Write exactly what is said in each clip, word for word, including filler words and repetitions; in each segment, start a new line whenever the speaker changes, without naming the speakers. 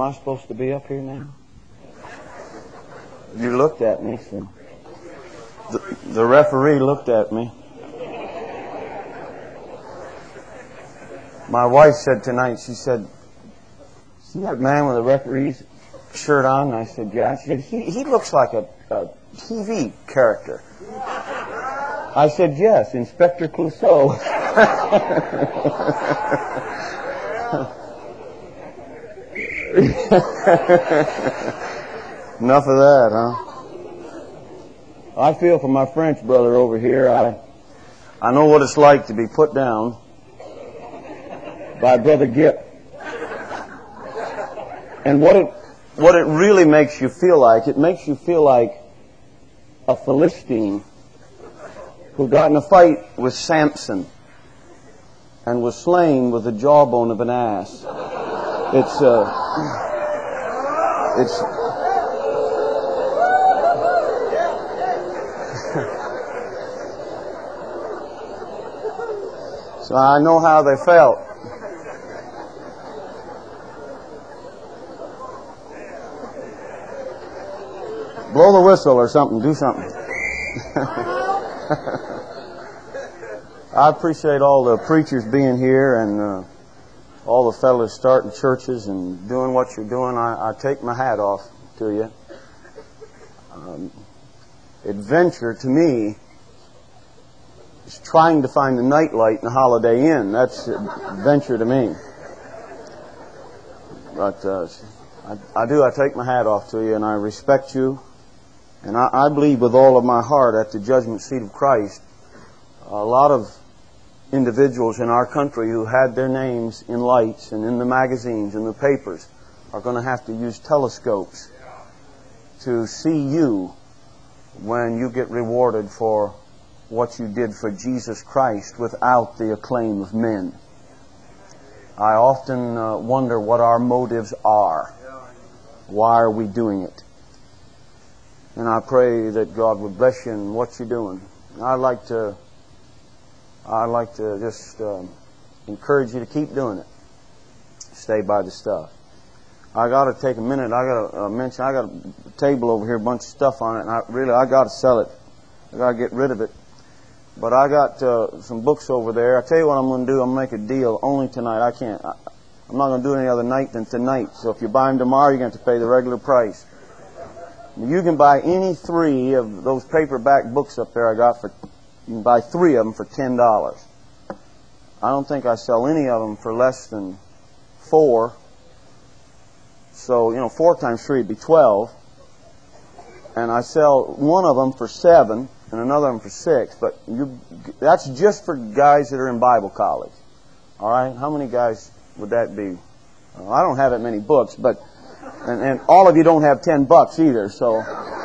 I supposed to be up here now? You looked at me, so the, the referee looked at me. My wife said tonight, she said, "See that man with the referee's shirt on?" And I said, "Yeah." She said, he, he looks like a, a T V character. I said, "Yes, Inspector Clouseau." Enough of that, huh? I feel for my French brother over here. I I know what it's like to be put down by Brother Gipp. And what it what it really makes you feel like, it makes you feel like a Philistine who got in a fight with Samson and was slain with the jawbone of an ass. It's uh, it's so I know how they felt. Blow the whistle or something. Do something. I appreciate all the preachers being here and uh, all the fellows starting churches and doing what you're doing. I, I take my hat off to you. Um, adventure to me is trying to find the nightlight in the Holiday Inn. That's adventure to me. But uh, I, I do. I take my hat off to you, and I respect you. And I, I believe with all of my heart at the judgment seat of Christ, a lot of individuals in our country who had their names in lights and in the magazines and the papers are going to have to use telescopes to see you when you get rewarded for what you did for Jesus Christ without the acclaim of men. I often uh, wonder what our motives are. Why are we doing it? And I pray that God would bless you in what you're doing. I'd like to I'd like to just um, encourage you to keep doing it. Stay by the stuff. I got to take a minute. I got to uh, mention. I got a table over here, a bunch of stuff on it, and I really I got to sell it. I got to get rid of it. But I got uh, some books over there. I tell you what I'm going to do. I'm going to make a deal only tonight. I can't. I, I'm not going to do it any other night than tonight. So if you buy them tomorrow, you're going to have to pay the regular price. You can buy any three of those paperback books up there I got for. You can buy three of them for ten dollars. I don't think I sell any of them for less than four. So, you know, four times three would be twelve. And I sell one of them for seven and another one for six. But you, that's just for guys that are in Bible college. All right? How many guys would that be? Well, I don't have that many books, but and, and all of you don't have ten bucks either, so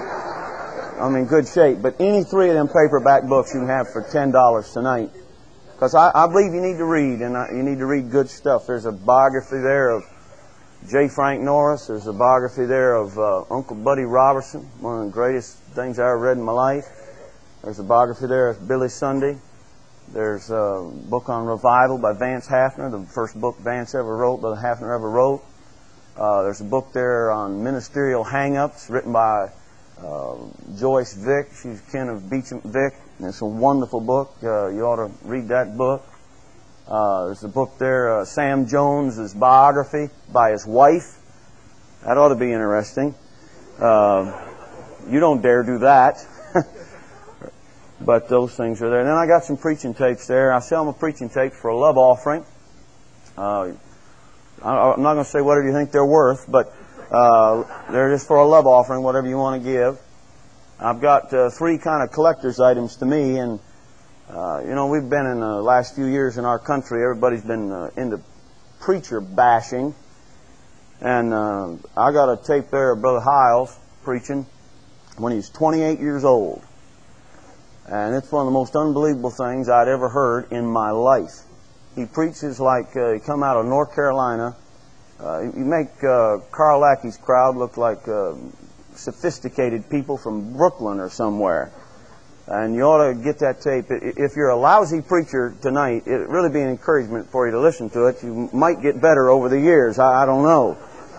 I'm in good shape. But any three of them paperback books you can have for ten dollars tonight. Because I, I believe you need to read, and I, you need to read good stuff. There's a biography there of J. Frank Norris. There's a biography there of uh, Uncle Buddy Robertson, one of the greatest things I ever read in my life. There's a biography there of Billy Sunday. There's a book on revival by Vance Havner, the first book Vance ever wrote, Brother Havner ever wrote. Uh, there's a book there on ministerial hang-ups written by uh, Joyce Vick. She's kin of Beecham Vick. And it's a wonderful book. Uh, you ought to read that book. Uh, there's a book there, uh, Sam Jones' biography by his wife. That ought to be interesting. Uh, you don't dare do that. But those things are there. And then I got some preaching tapes there. I sell my preaching tapes for a love offering. Uh, I, I'm not going to say whatever you think they're worth, but uh, they're just for a love offering, whatever you want to give. I've got uh, three kind of collector's items to me, and uh, you know, we've been in the last few years in our country, everybody's been uh, into preacher bashing, and uh, I got a tape there of Brother Hiles preaching when he was twenty-eight years old, and it's one of the most unbelievable things I'd ever heard in my life. He preaches like uh, he come out of North Carolina. Uh, you make uh, Carl Lackey's crowd look like uh, sophisticated people from Brooklyn or somewhere. And you ought to get that tape. If you're a lousy preacher tonight, it'd really be an encouragement for you to listen to it. You might get better over the years. I, I don't know.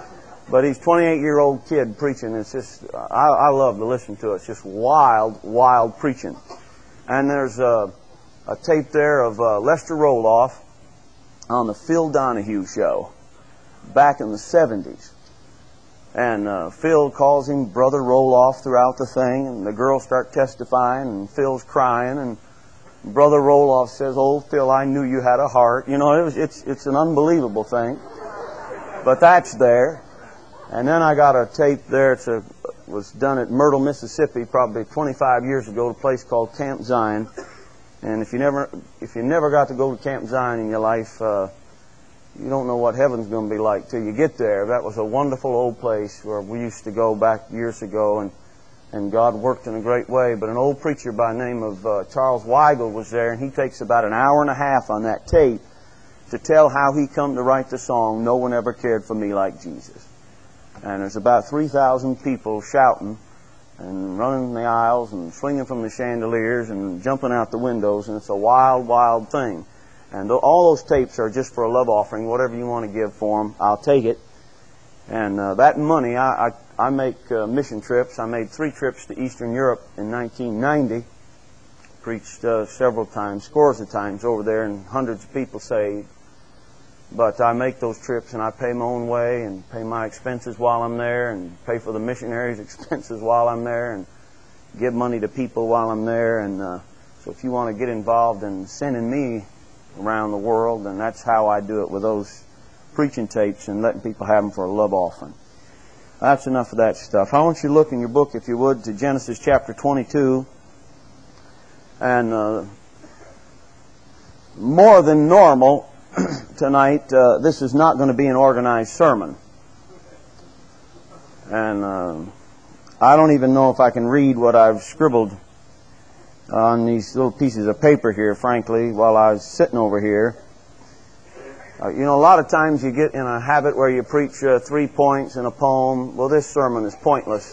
But he's a twenty-eight-year-old kid preaching. It's just, I, I love to listen to it. It's just wild, wild preaching. And there's a, a tape there of uh, Lester Roloff on the Phil Donahue show back in the seventies. And uh, Phil calls him Brother Roloff throughout the thing, and the girls start testifying, and Phil's crying, and Brother Roloff says, "Oh, Phil, I knew you had a heart." You know, it was, it's, it's an unbelievable thing. But that's there. And then I got a tape there. It's a, was done at Myrtle, Mississippi, probably twenty-five years ago, at a place called Camp Zion. And if you never, if you never got to go to Camp Zion in your life, uh, you don't know what heaven's going to be like till you get there. That was a wonderful old place where we used to go back years ago, and and God worked in a great way. But an old preacher by the name of uh, Charles Weigel was there, and he takes about an hour and a half on that tape to tell how he come to write the song, "No One Ever Cared for Me Like Jesus." And there's about three thousand people shouting and running the aisles and swinging from the chandeliers and jumping out the windows, and it's a wild, wild thing. And all those tapes are just for a love offering. Whatever you want to give for them, I'll take it. And uh, that money, I, I, I make uh, mission trips. I made three trips to Eastern Europe in nineteen ninety. Preached uh, several times, scores of times over there, and hundreds of people saved. But I make those trips, and I pay my own way, and pay my expenses while I'm there, and pay for the missionaries' expenses while I'm there, and give money to people while I'm there. And uh, so if you want to get involved in sending me around the world, and that's how I do it with those preaching tapes and letting people have them for a love offering. That's enough of that stuff. I want you to look in your book, if you would, to Genesis chapter twenty-two. And uh, more than normal tonight, uh, this is not going to be an organized sermon. And uh, I don't even know if I can read what I've scribbled on these little pieces of paper here, frankly, while I was sitting over here. Uh, you know, a lot of times you get in a habit where you preach uh, three points in a poem. Well, this sermon is pointless.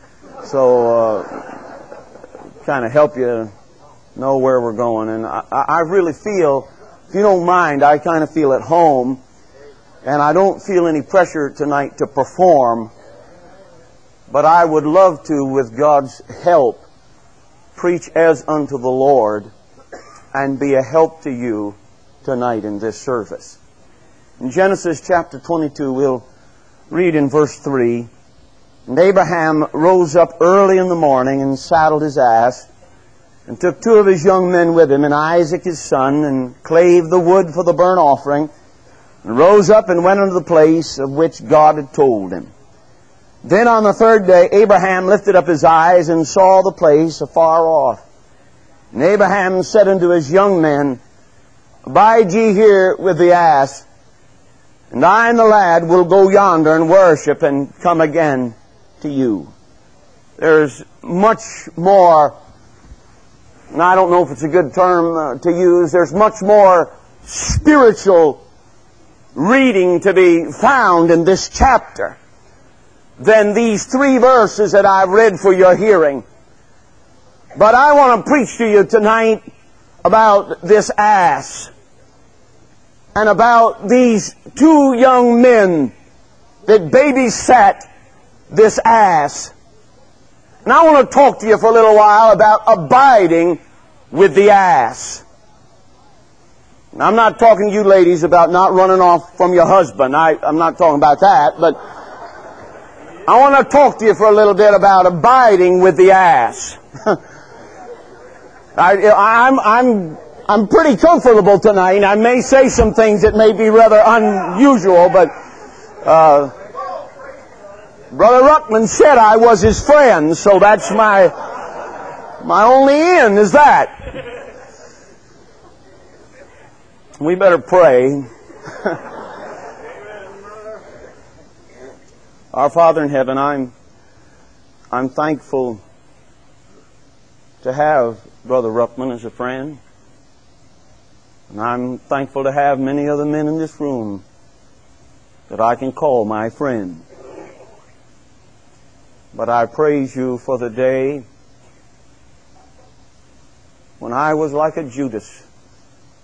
So, uh, kind of help you know where we're going. And I, I really feel, if you don't mind, I kind of feel at home, and I don't feel any pressure tonight to perform, but I would love to, with God's help, preach as unto the Lord and be a help to you tonight in this service. In Genesis chapter twenty-two, we'll read in verse three, "And Abraham rose up early in the morning and saddled his ass, and took two of his young men with him, and Isaac his son, and clave the wood for the burnt offering, and rose up and went unto the place of which God had told him. Then on the third day Abraham lifted up his eyes and saw the place afar off. And Abraham said unto his young men, Abide ye here with the ass, and I and the lad will go yonder and worship and come again to you." There's much more, and I don't know if it's a good term uh, to use, there's much more spiritual reading to be found in this chapter than these three verses that I've read for your hearing. But I want to preach to you tonight about this ass and about these two young men that babysat this ass. And I want to talk to you for a little while about abiding with the ass. And I'm not talking to you ladies about not running off from your husband. I, I'm not talking about that, but I want to talk to you for a little bit about abiding with the ass. I, I'm, I'm, I'm pretty comfortable tonight. I may say some things that may be rather unusual, but uh, Brother Ruckman said I was his friend, so that's my my only in is that. We better pray. Our Father in heaven, I'm I'm thankful to have Brother Ruckman as a friend. And I'm thankful to have many other men in this room that I can call my friend. But I praise you for the day when I was like a Judas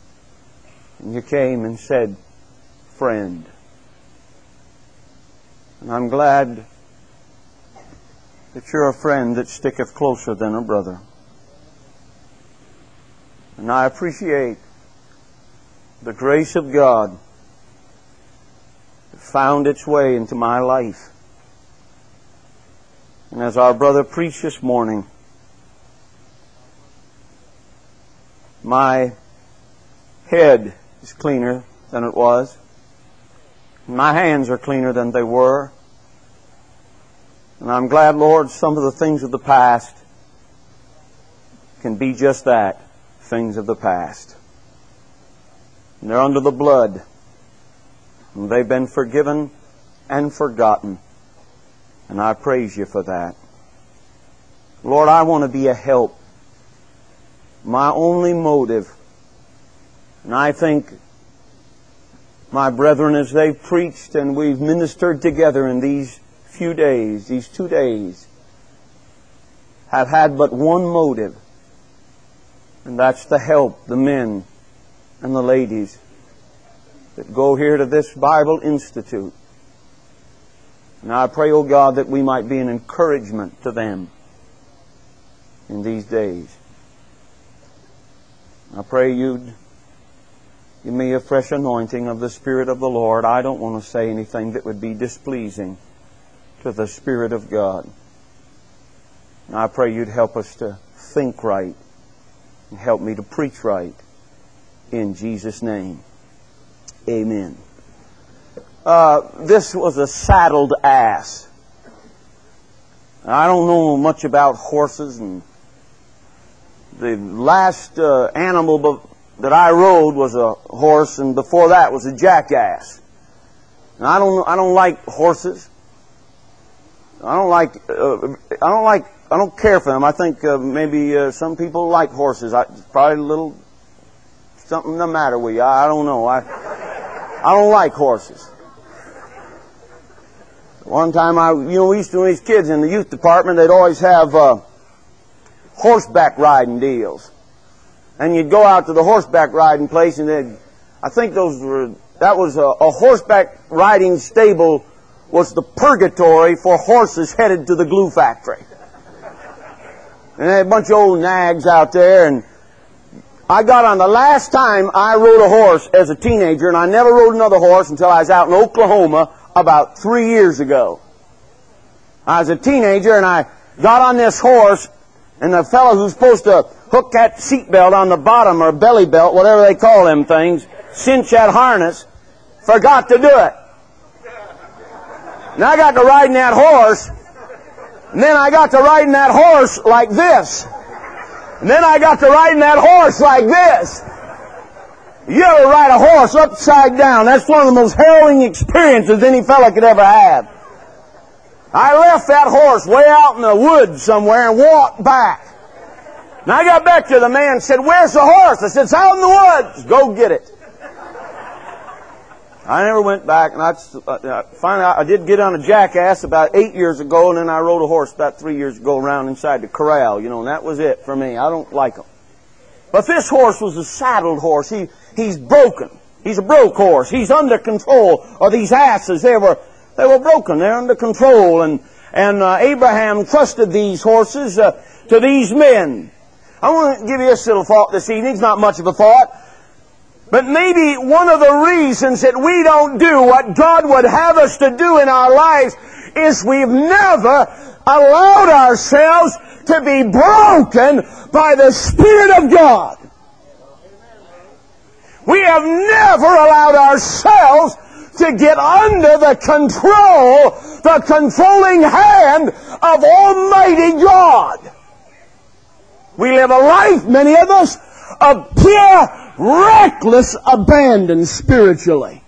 and you came and said, "Friend." And I'm glad that you're a friend that sticketh closer than a brother. And I appreciate the grace of God that found its way into my life. And as our brother preached this morning, my head is cleaner than it was. My hands are cleaner than they were. And I'm glad, Lord, some of the things of the past can be just that, things of the past. And they're under the blood. And they've been forgiven and forgotten. And I praise you for that. Lord, I want to be a help. My only motive. And I think my brethren, as they've preached and we've ministered together in these few days, these two days, have had but one motive. And that's to help the men and the ladies that go here to this Bible Institute. And I pray, O God, that we might be an encouragement to them in these days. I pray you'd give me a fresh anointing of the Spirit of the Lord. I don't want to say anything that would be displeasing to the Spirit of God. And I pray you'd help us to think right and help me to preach right. In Jesus' name, amen. Uh, this was a saddled ass. I don't know much about horses, and the last uh, animal that I rode was a horse, and before that was a jackass. And I don't, I don't like horses. I don't like, uh, I don't like, I don't care for them. I think uh, maybe uh, some people like horses. I, probably a little something the matter with you. I, I don't know. I, I don't like horses. One time, I, you know, we used to, when these kids in the youth department, they'd always have uh, horseback riding deals. And you'd go out to the horseback riding place, and they'd, I think those were, that was a, a horseback riding stable was the purgatory for horses headed to the glue factory. And they had a bunch of old nags out there, and I got on the last time I rode a horse as a teenager, and I never rode another horse until I was out in Oklahoma about three years ago. I was a teenager, and I got on this horse, and the fellow who's supposed to hook that seatbelt on the bottom, or belly belt, whatever they call them things, cinch that harness, forgot to do it. And I got to riding that horse, and then I got to riding that horse like this. And then I got to riding that horse like this. You ever ride a horse upside down? That's one of the most harrowing experiences any fella could ever have. I left that horse way out in the woods somewhere and walked back. And I got back to the man and said, "Where's the horse?" I said, "It's out in the woods." "Go get it." I never went back, and I uh, finally I did get on a jackass about eight years ago, and then I rode a horse about three years ago around inside the corral, you know, and that was it for me. I don't like them. But this horse was a saddled horse. He he's broken. He's a broke horse. He's under control of these asses. They were they were broken. They're under control, and and uh, Abraham trusted these horses uh, to these men. I want to give you this little thought this evening. It's not much of a thought. But maybe one of the reasons that we don't do what God would have us to do in our lives is we've never allowed ourselves to be broken by the Spirit of God. We have never allowed ourselves to get under the control, the controlling hand of Almighty God. We live a life, many of us, of pure reckless abandon spiritually.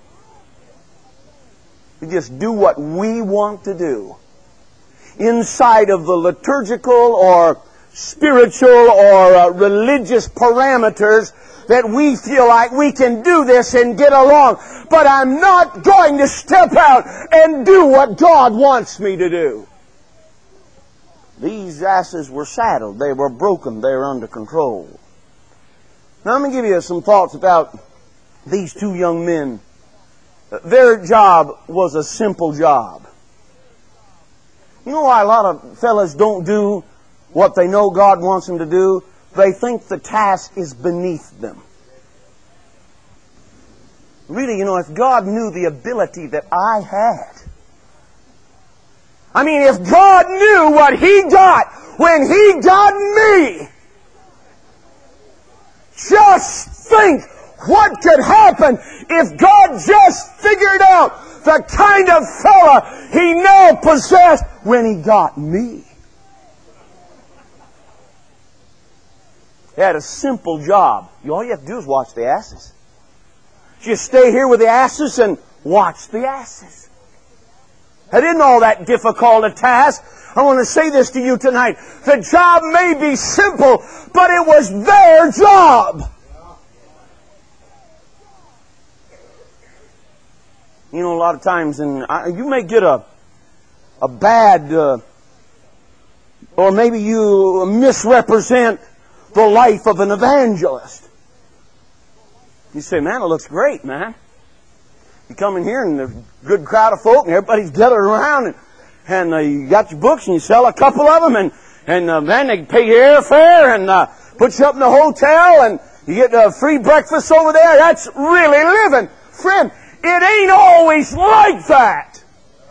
We just do what we want to do inside of the liturgical or spiritual or uh, religious parameters that we feel like we can do this and get along. But I'm not going to step out and do what God wants me to do. These asses were saddled. They were broken. They were under control. Now, let me give you some thoughts about these two young men. Their job was a simple job. You know why a lot of fellas don't do what they know God wants them to do? They think the task is beneath them. Really, you know, if God knew the ability that I had, I mean, if God knew what He got when He got me, just think what could happen if God just figured out the kind of fella He now possessed when He got me. He had a simple job. All you have to do is watch the asses. Just stay here with the asses and watch the asses. It isn't all that difficult a task. I want to say this to you tonight. The job may be simple, but it was their job. You know, a lot of times, and you may get a a bad, uh, or maybe you misrepresent the life of an evangelist. You say, man, it looks great, man. You come in here and there's a good crowd of folk and everybody's gathered around and, and uh, you got your books and you sell a couple of them and, and uh, man, they pay your airfare and uh, put you up in the hotel and you get a free breakfast over there. That's really living. Friend, it ain't always like that.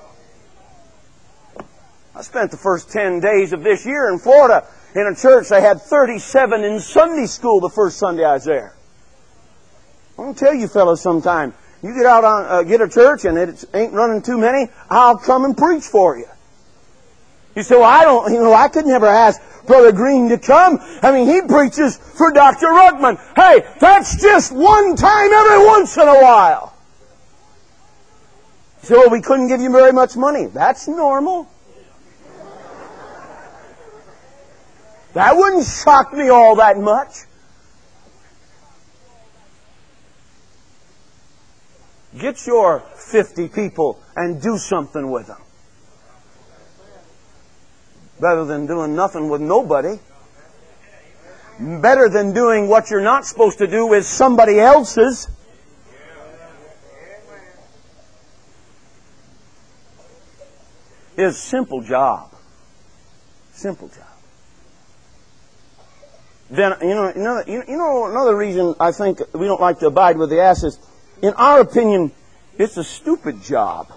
I spent the first ten days of this year in Florida in a church. They had thirty-seven in Sunday school the first Sunday I was there. I'm going to tell you fellas sometime, you get out on, uh, get a church and it ain't running too many, I'll come and preach for you. You say, well, I don't, you know, I could never ask Brother Green to come. I mean, he preaches for Doctor Ruckman. Hey, that's just one time every once in a while. You say, well, we couldn't give you very much money. That's normal. That wouldn't shock me all that much. Get your fifty people and do something with them. Better than doing nothing with nobody. Better than doing what you're not supposed to do with somebody else's. It's a simple job. Simple job. Then, you know, another, you know, another reason I think we don't like to abide with the asses, in our opinion, it's a stupid job.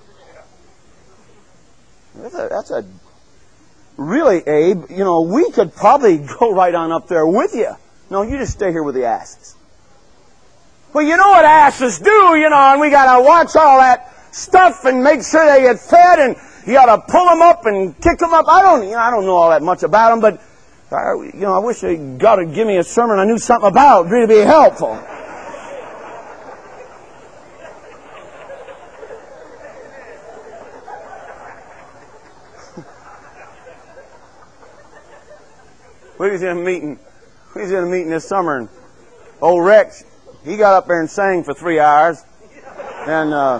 That's a, that's a really, Abe, you know, we could probably go right on up there with you. No, you just stay here with the asses. Well, you know what asses do, you know, and we got to watch all that stuff and make sure they get fed, and you got to pull them up and kick them up. I don't, you know, I don't know all that much about them, but I, you know, I wish God would give me a sermon I knew something about. It'd really be helpful. We was in a meeting. We was in a meeting this summer, and old Rex, he got up there and sang for three hours. And uh,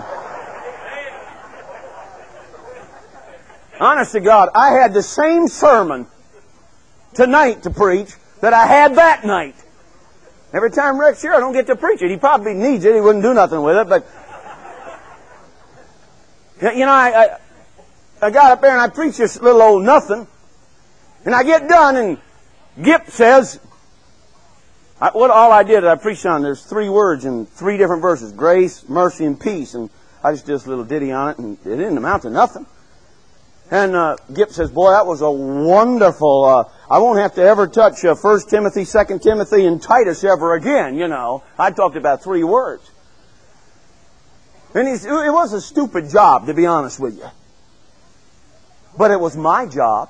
honest to God, I had the same sermon tonight to preach that I had that night. Every time Rex here, I don't get to preach it. He probably needs it. He wouldn't do nothing with it, but you know, I I, I got up there and I preached this little old nothing, and I get done and Gip says, I, what all I did, I preached on, there's three words in three different verses, grace, mercy, and peace. And I just did this little ditty on it, and it didn't amount to nothing. And uh, Gip says, boy, that was a wonderful, uh, I won't have to ever touch uh, First Timothy, Second Timothy, and Titus ever again, you know. I talked about three words. And he's, it was a stupid job, to be honest with you. But it was my job.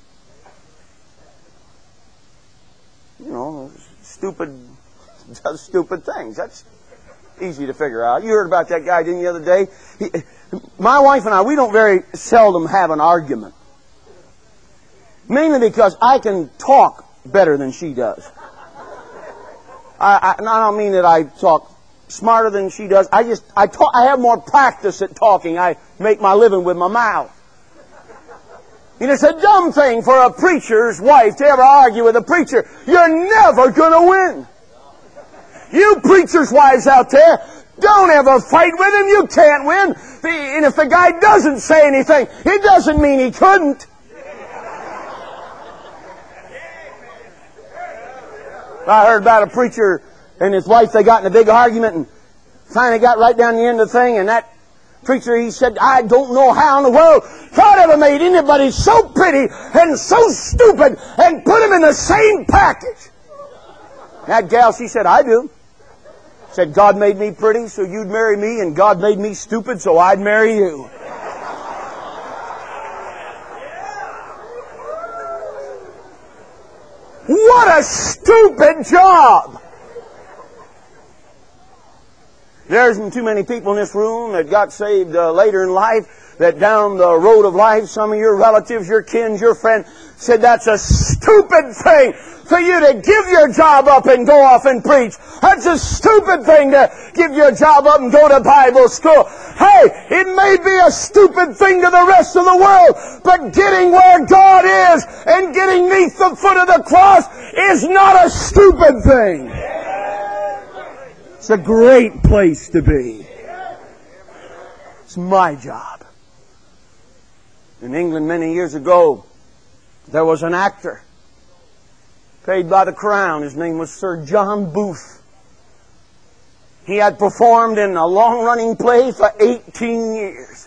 You know, stupid, does stupid things. That's easy to figure out. You heard about that guy, didn't you, the other day? He, my wife and I, we don't very seldom have an argument. Mainly because I can talk better than she does. I, I, and I don't mean that I talk smarter than she does. I just, I talk, I have more practice at talking. I make my living with my mouth. And it's a dumb thing for a preacher's wife to ever argue with a preacher. You're never going to win. You preachers' wives out there, don't ever fight with him. You can't win. And if the guy doesn't say anything, it doesn't mean he couldn't. I heard about a preacher and his wife, they got in a big argument and finally got right down the end of the thing, and that preacher, he said, I don't know how in the world God ever made anybody so pretty and so stupid and put them in the same package. That gal, she said, I do. Said, God made me pretty so you'd marry me, and God made me stupid so I'd marry you. What a stupid job! There isn't too many people in this room that got saved uh, later in life, that down the road of life, some of your relatives, your kin, your friend, said that's a stupid thing for you to give your job up and go off and preach. That's a stupid thing to give your job up and go to Bible school. Hey, it may be a stupid thing to the rest of the world, but getting where God is and getting neath the foot of the cross is not a stupid thing. It's a great place to be. It's my job. In England many years ago, there was an actor paid by the crown. His name was Sir John Booth. He had performed in a long-running play for eighteen years.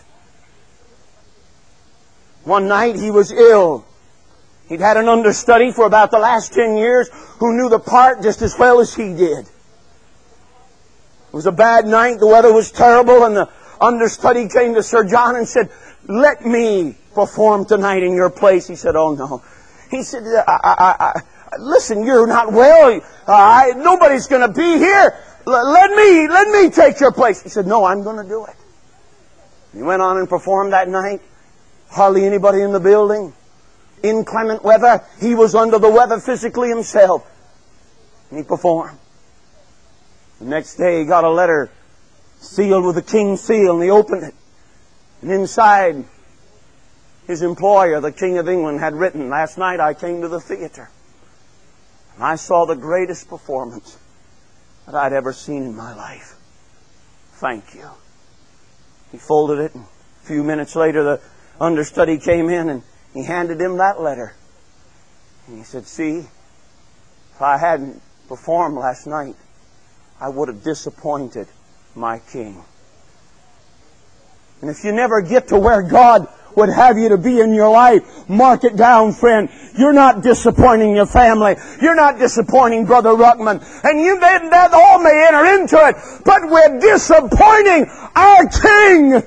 One night he was ill. He'd had an understudy for about the last ten years who knew the part just as well as he did. It was a bad night, the weather was terrible, and the understudy came to Sir John and said, let me perform tonight in your place. He said, oh no. He said, I, I, I, listen, you're not well. Uh, I, nobody's going to be here. L- let me, let me take your place. He said, no, I'm going to do it. He went on and performed that night. Hardly anybody in the building. Inclement weather. He was under the weather physically himself. And he performed. The next day he got a letter sealed with the king's seal, and he opened it. And inside, his employer, the King of England, had written, last night I came to the theater and I saw the greatest performance that I'd ever seen in my life. Thank you. He folded it, and a few minutes later the understudy came in and he handed him that letter. And he said, see, if I hadn't performed last night, I would have disappointed my king. And if you never get to where God would have you to be in your life, mark it down, friend. You're not disappointing your family. You're not disappointing Brother Ruckman. And you, that, that all may enter into it, but we're disappointing our King.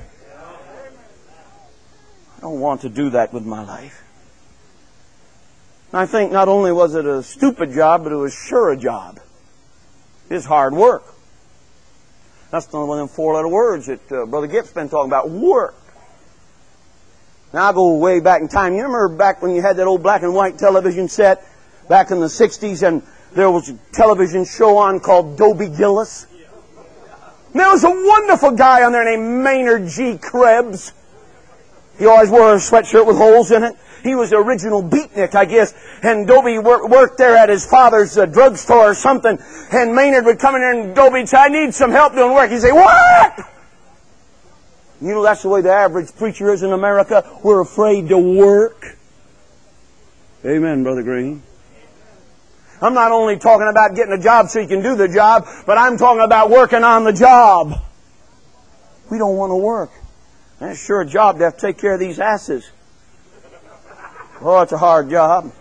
I don't want to do that with my life. And I think not only was it a stupid job, but it was sure a job. It's hard work. That's one of them four-letter words that uh, Brother Gipp's been talking about, work. Now I go way back in time. You remember back when you had that old black and white television set back in the sixties, and there was a television show on called Dobie Gillis? And there was a wonderful guy on there named Maynard G. Krebs. He always wore a sweatshirt with holes in it. He was the original beatnik, I guess. And Dobie wor- worked there at his father's uh, drugstore or something. And Maynard would come in there and Dobie would say, I need some help doing work. He'd say, what? You know, that's the way the average preacher is in America. We're afraid to work. Amen, Brother Green. I'm not only talking about getting a job so you can do the job, but I'm talking about working on the job. We don't want to work. That's sure a job to have to take care of these asses. Oh, it's a hard job.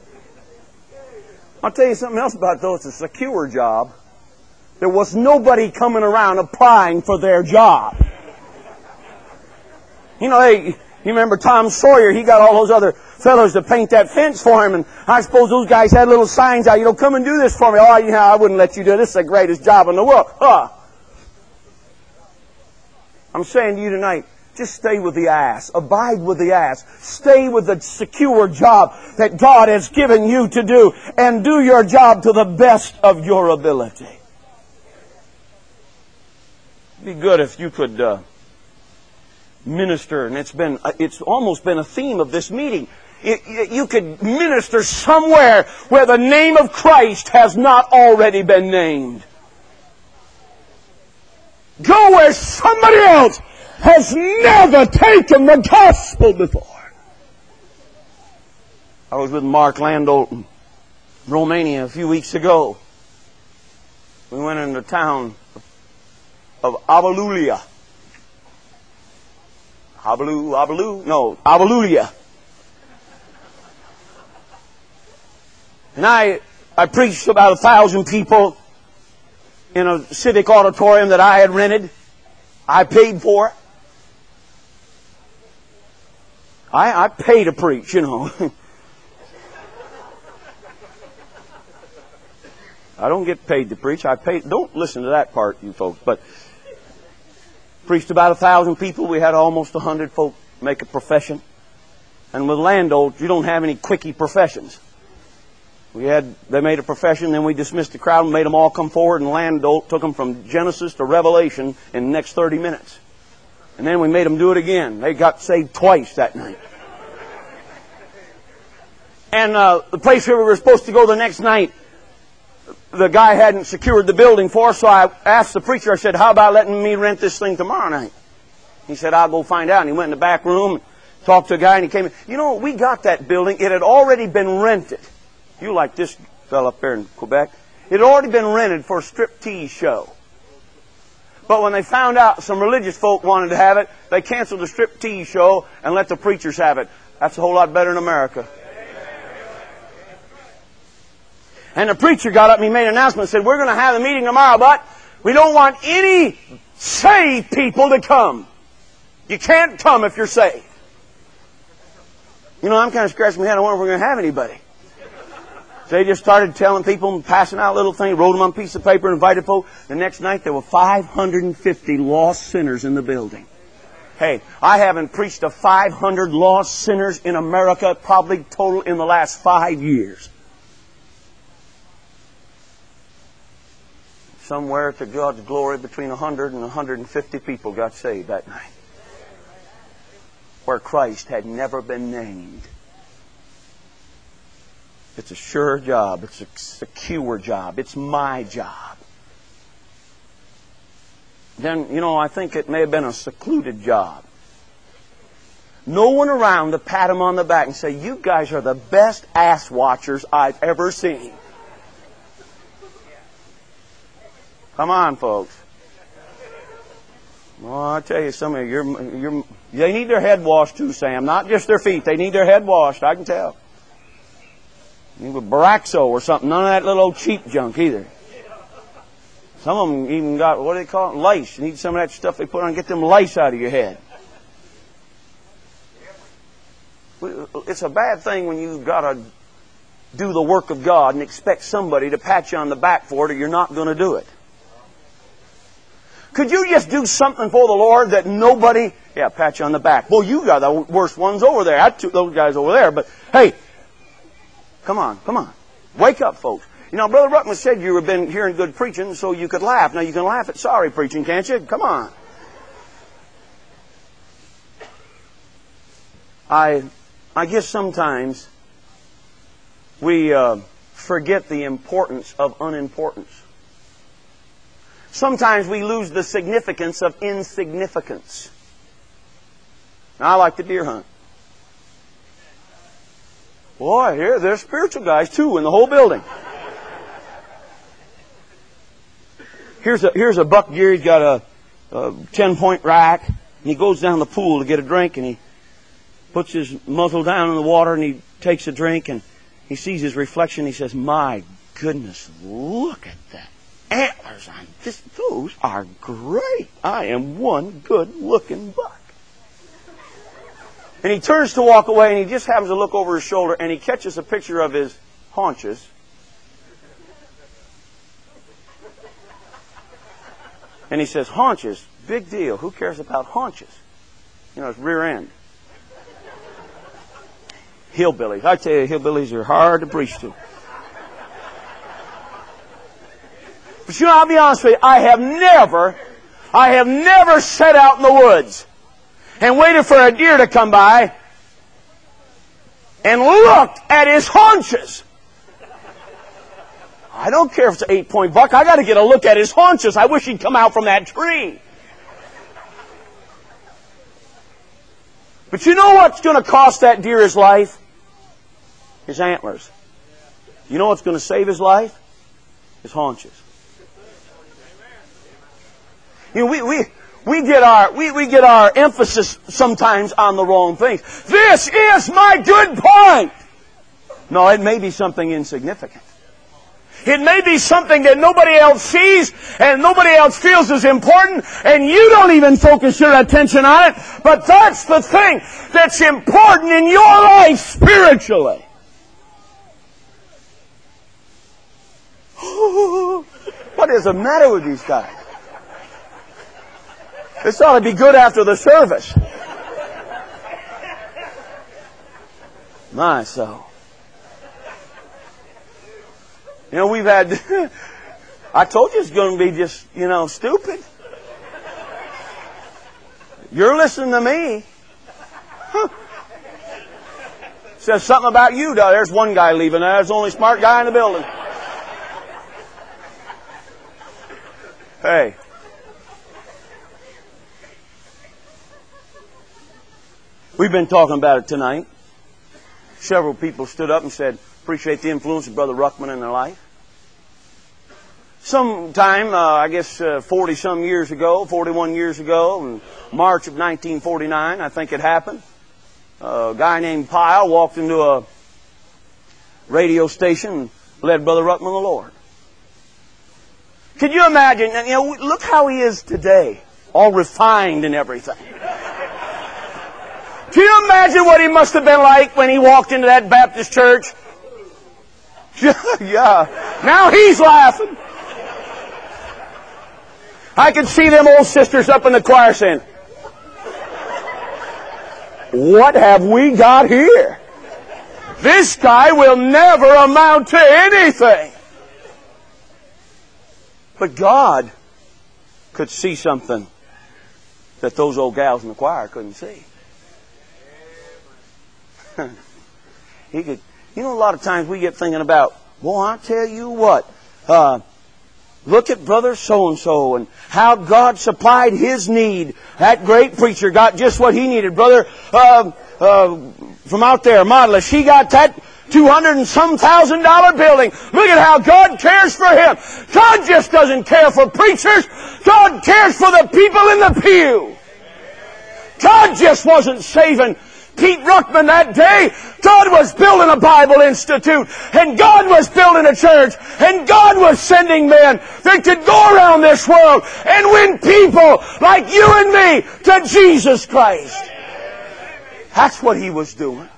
I'll tell you something else about those. It's a secure job. There was nobody coming around applying for their job. You know, they, you remember Tom Sawyer? He got all those other fellows to paint that fence for him, and I suppose those guys had little signs out, you know, come and do this for me. Oh, you know, I wouldn't let you do it. This is the greatest job in the world. Huh. I'm saying to you tonight, just stay with the ass. Abide with the ass. Stay with the secure job that God has given you to do, and do your job to the best of your ability. It'd be good if you could uh, minister, and it's been it's almost been a theme of this meeting. It, it, you could minister somewhere where the name of Christ has not already been named. Go where somebody else has never taken the gospel before. I was with Mark Landau in Romania a few weeks ago. We went into the town of Abalulia. Abalu, Abalu? No, Abalulia. And I, I preached to about a thousand people in a civic auditorium that I had rented. I paid for it. I, I pay to preach, you know. I don't get paid to preach. I pay. Don't listen to that part, you folks. But preached about a thousand people. We had almost a hundred folk make a profession. And with landowners, you don't have any quickie professions. We had, they made a profession, then we dismissed the crowd and made them all come forward, and Landolt took them from Genesis to Revelation in the next thirty minutes. And then we made them do it again. They got saved twice that night. And uh, the place where we were supposed to go the next night, the guy hadn't secured the building for us, so I asked the preacher, I said, how about letting me rent this thing tomorrow night? He said, I'll go find out. And he went in the back room, talked to a guy, and he came in. You know, we got that building. It had already been rented. You like this fellow up there in Quebec. It had already been rented for a striptease show. But when they found out some religious folk wanted to have it, they canceled the striptease show and let the preachers have it. That's a whole lot better in America. And the preacher got up and he made an announcement and said, we're going to have a meeting tomorrow, but we don't want any saved people to come. You can't come if you're saved. You know, I'm kind of scratching my head. I wonder if we're going to have anybody. So they just started telling people and passing out little things, wrote them on a piece of paper, invited folk. The next night there were five hundred fifty lost sinners in the building. Hey, I haven't preached to five hundred lost sinners in America, probably total in the last five years. Somewhere to God's glory, between one hundred and one hundred fifty people got saved that night. Where Christ had never been named. It's a sure job. It's a secure job. It's my job. Then, you know, I think it may have been a secluded job. No one around to pat him on the back and say, you guys are the best ass watchers I've ever seen. Come on, folks. Well, I tell you, some of you, you're, you're, they need their head washed too, Sam. Not just their feet. They need their head washed. I can tell. You need Baraxo or something. None of that little old cheap junk either. Some of them even got, what do they call it? Lice. You need some of that stuff they put on. Get them lice out of your head. It's a bad thing when you've got to do the work of God and expect somebody to pat you on the back for it, or you're not going to do it. Could you just do something for the Lord that nobody... Yeah, pat you on the back. Well, you got the worst ones over there. I took those guys over there. But, hey, come on, come on. Wake up, folks. You know, Brother Ruckman said you have been hearing good preaching so you could laugh. Now, you can laugh at sorry preaching, can't you? Come on. I, I guess sometimes we uh, forget the importance of unimportance. Sometimes we lose the significance of insignificance. Now, I like to deer hunt. Boy, here, there's spiritual guys, too, in the whole building. Here's a, here's a buck deer. He's got a, a ten-point rack. And he goes down the pool to get a drink, and he puts his muzzle down in the water, and he takes a drink, and he sees his reflection. He says, my goodness, look at that. Antlers on this, those are great. I am one good-looking buck. And he turns to walk away, and he just happens to look over his shoulder, and he catches a picture of his haunches. And he says, haunches, big deal. Who cares about haunches? You know, it's rear end. Hillbillies. I tell you, hillbillies are hard to preach to. But you know, I'll be honest with you, I have never, I have never set out in the woods and waited for a deer to come by and looked at his haunches. I don't care if it's an eight-point buck. I got to get a look at his haunches. I wish he'd come out from that tree. But you know what's going to cost that deer his life? His antlers. You know what's going to save his life? His haunches. You know, we, we, we get our, we, we get our emphasis sometimes on the wrong things. This is my good point. No, it may be something insignificant. It may be something that nobody else sees and nobody else feels is important, and you don't even focus your attention on it, but that's the thing that's important in your life spiritually. What is the matter with these guys? This ought to be good after the service. My soul. You know, we've had... I told you it's going to be just, you know, stupid. You're listening to me. Huh. Says something about you. There's one guy leaving. There's the only smart guy in the building. Hey. We've been talking about it tonight. Several people stood up and said, appreciate the influence of Brother Ruckman in their life. Sometime, uh, I guess uh, forty-some years ago, forty-one years ago, in March of nineteen forty-nine, I think it happened, a guy named Pyle walked into a radio station and led Brother Ruckman to the Lord. Could you imagine? You know, look how he is today, all refined and everything. Can you imagine what he must have been like when he walked into that Baptist church? Yeah. Now he's laughing. I could see them old sisters up in the choir saying, what have we got here? This guy will never amount to anything. But God could see something that those old gals in the choir couldn't see. He could, you know, a lot of times we get thinking about, well, I tell you what, uh, look at Brother so-and-so and how God supplied his need. That great preacher got just what he needed. Brother uh, uh, from out there, Modelish, he got that two hundred and some thousand dollar building. Look at how God cares for him. God just doesn't care for preachers. God cares for the people in the pew. God just wasn't saving Pete Ruckman that day. God was building a Bible Institute, and God was building a church, and God was sending men that could go around this world and win people like you and me to Jesus Christ. That's what He was doing.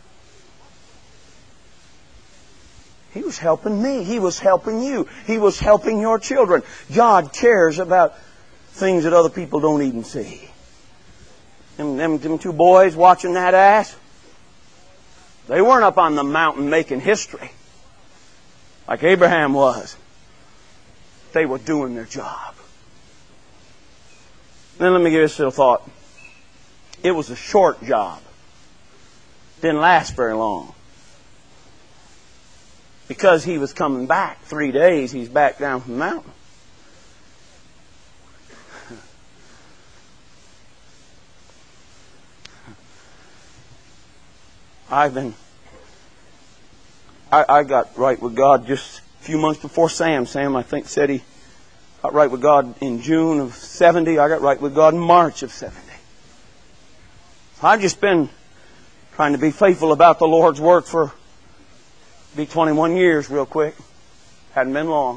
He was helping me. He was helping you. He was helping your children. God cares about things that other people don't even see. Them, them, them two boys watching that ass, they weren't up on the mountain making history like Abraham was. They were doing their job. Then let me give you this little thought. It was a short job. Didn't last very long. Because he was coming back. Three days he's back down from the mountain. I've been, I, I got right with God just a few months before Sam. Sam, I think, said he got right with God in June of seventy. I got right with God in March of seventy. I've just been trying to be faithful about the Lord's work for be twenty-one years real quick. Hadn't been long.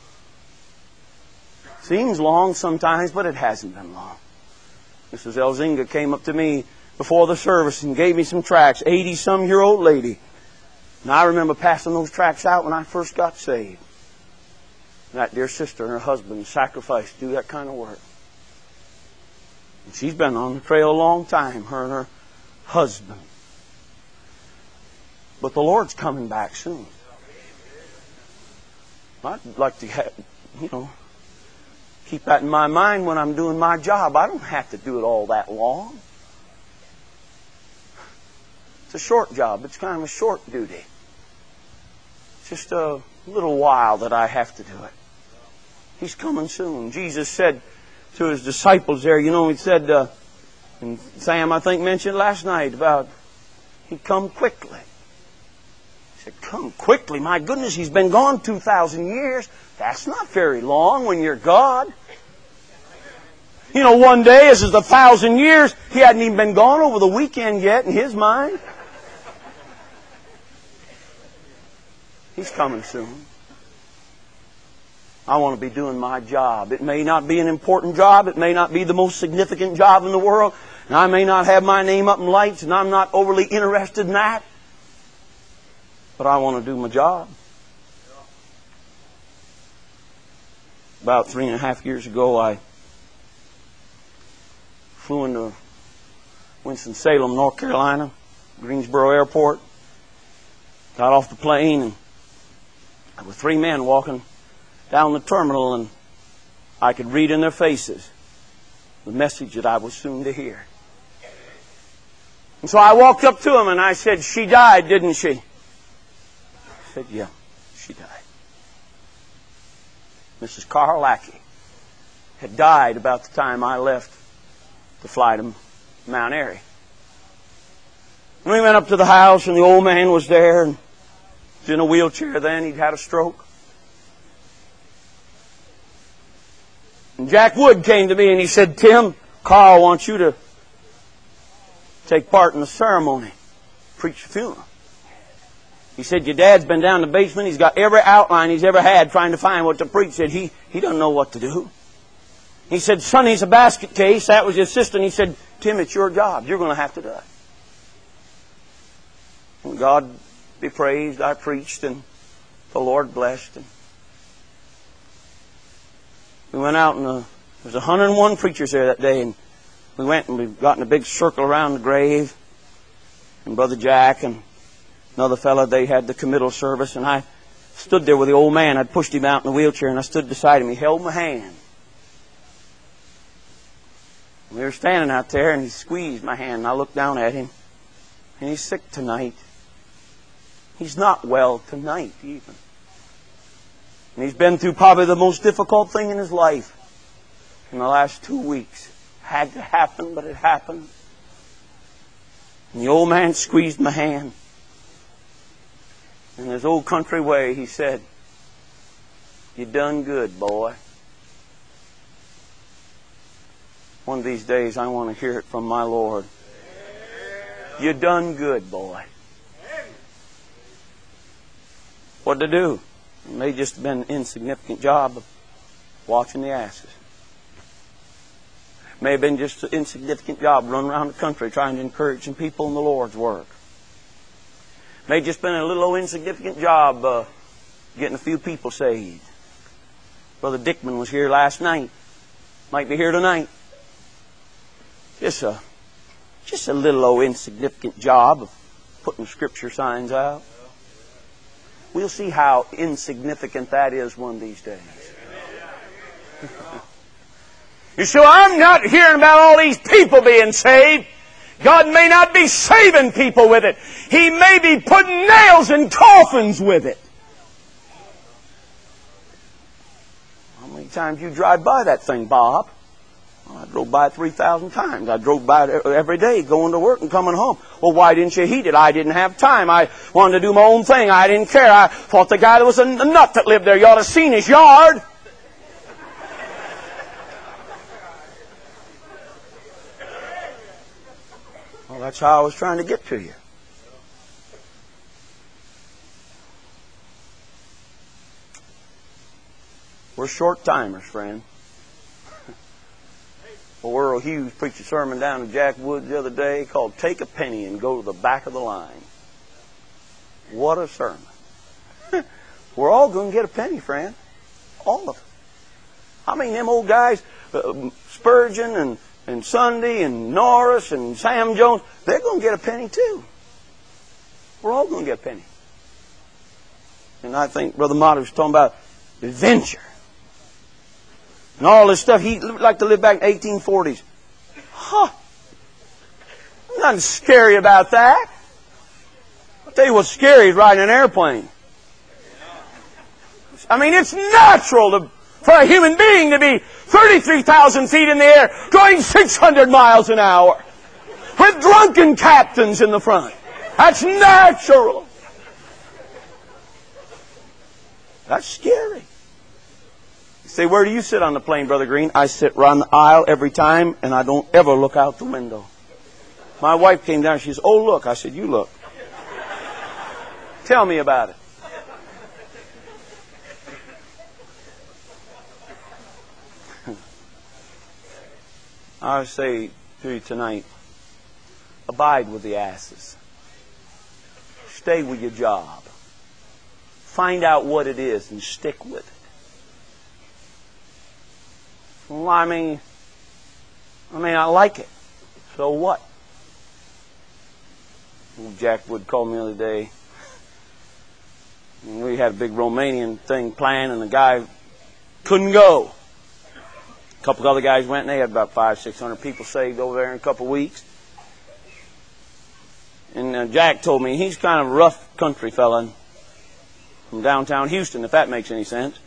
Seems long sometimes, but it hasn't been long. Missus Elzinga came up to me before the service and gave me some tracts. eighty-some-year-old lady. And I remember passing those tracts out when I first got saved. And that dear sister and her husband sacrificed to do that kind of work. And she's been on the trail a long time, her and her husband. But the Lord's coming back soon. I'd like to have, you know, keep that in my mind when I'm doing my job. I don't have to do it all that long. It's a short job. It's kind of a short duty. It's just a little while that I have to do it. He's coming soon. Jesus said to His disciples there, you know, He said, uh, and Sam, I think, mentioned last night about He'd come quickly. He said, come quickly. My goodness, He's been gone two thousand years. That's not very long when you're God. You know, one day is as a thousand years. He hadn't even been gone over the weekend yet in his mind. He's coming soon. I want to be doing my job. It may not be an important job. It may not be the most significant job in the world. And I may not have my name up in lights, and I'm not overly interested in that. But I want to do my job. About three and a half years ago, I flew into Winston-Salem, North Carolina, Greensboro Airport. Got off the plane, and there were three men walking down the terminal, and I could read in their faces the message that I was soon to hear. And so I walked up to them and I said, "She died, didn't she?" He said, "Yeah, she died." Missus Carl Lackey had died about the time I left to fly to Mount Airy. And we went up to the house, and the old man was there, and he was in a wheelchair then. He'd had a stroke. And Jack Wood came to me and he said, "Tim, Carl wants you to take part in the ceremony, preach the funeral." He said, "Your dad's been down in the basement. He's got every outline he's ever had trying to find what to preach." He said, he, he doesn't know what to do. He said, "Sonny's a basket case." That was his assistant. He said, "Tim, it's your job. You're going to have to do it." And God be praised, I preached, and the Lord blessed. And we went out, and uh, there was one hundred and one preachers there that day, and we went and we got in a big circle around the grave, and Brother Jack and another fellow, they had the committal service, and I stood there with the old man. I'd pushed him out in the wheelchair, and I stood beside him. He held my hand. We were standing out there, and he squeezed my hand, and I looked down at him, and he's sick tonight. He's not well tonight, even. And he's been through probably the most difficult thing in his life in the last two weeks. Had to happen, but it happened. And the old man squeezed my hand. In his old country way, he said, "You done good, boy." One of these days, I want to hear it from my Lord. "You done good, boy." What to do? It may just have been an insignificant job of watching the asses. It may have been just an insignificant job running around the country trying to encourage some people in the Lord's work. It may have just been a little old insignificant job uh, getting a few people saved. Brother Dickman was here last night. Might be here tonight. Just a, just a little old insignificant job of putting scripture signs out. We'll see how insignificant that is one of these days. You see, I'm not hearing about all these people being saved. God may not be saving people with it. He may be putting nails in coffins with it. How many times you drive by that thing, Bob? Well, I drove by it three thousand times. I drove by it every day, going to work and coming home. Well, why didn't you heat it? I didn't have time. I wanted to do my own thing. I didn't care. I thought the guy that was a nut that lived there, you ought to have seen his yard. Well, that's how I was trying to get to you. We're short-timers, friend. Well, Earl Hughes preached a sermon down to Jack Wood the other day called "Take a Penny and Go to the Back of the Line." What a sermon. We're all going to get a penny, friend. All of them. I mean, them old guys, uh, Spurgeon and, and Sunday and Norris and Sam Jones, they're going to get a penny too. We're all going to get a penny. And I think Brother Motter was talking about adventure. And all this stuff. He'd like to live back in the eighteen forties. Huh. Nothing scary about that. I'll tell you what's scary is riding an airplane. I mean, it's natural to, for a human being to be thirty-three thousand feet in the air, going six hundred miles an hour, with drunken captains in the front. That's natural. That's scary. You say, where do you sit on the plane, Brother Green? I sit around the aisle every time, and I don't ever look out the window. My wife came down, she says, oh, look. I said, you look. Tell me about it. I say to you tonight, abide with the asses. Stay with your job. Find out what it is and stick with it. Well, I mean, I mean, I like it. So what? Jack Wood called me the other day. We had a big Romanian thing planned, and the guy couldn't go. A couple of other guys went, and they had about five, six hundred people saved over there in a couple of weeks. And uh, Jack told me he's kind of a rough country fella from downtown Houston, if that makes any sense.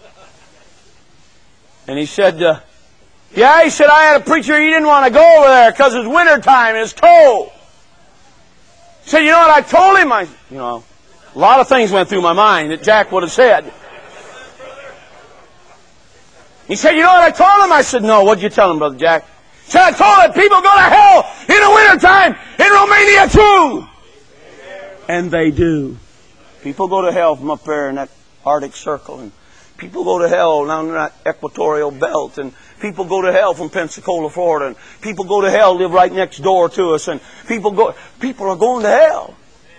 And he said, uh, yeah, he said, I had a preacher, he didn't want to go over there because it's wintertime and it's cold. He said, you know what I told him? I, you know, a lot of things went through my mind that Jack would have said. He said, you know what I told him? I said, no, what did you tell him, Brother Jack? He said, I told him people go to hell in the wintertime in Romania too. And they do. People go to hell from up there in that Arctic Circle, and people go to hell down in that equatorial belt, and people go to hell from Pensacola, Florida, and people go to hell, live right next door to us, and people go, people are going to hell.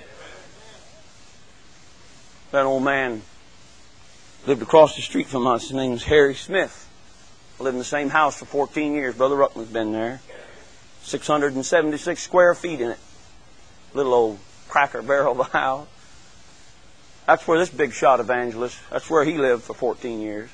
That old man lived across the street from us. His name was Harry Smith. I lived in the same house for fourteen years. Brother Ruckman's been there. six hundred seventy-six square feet in it. Little old cracker barrel of a house. That's where this big shot evangelist, that's where he lived for fourteen years.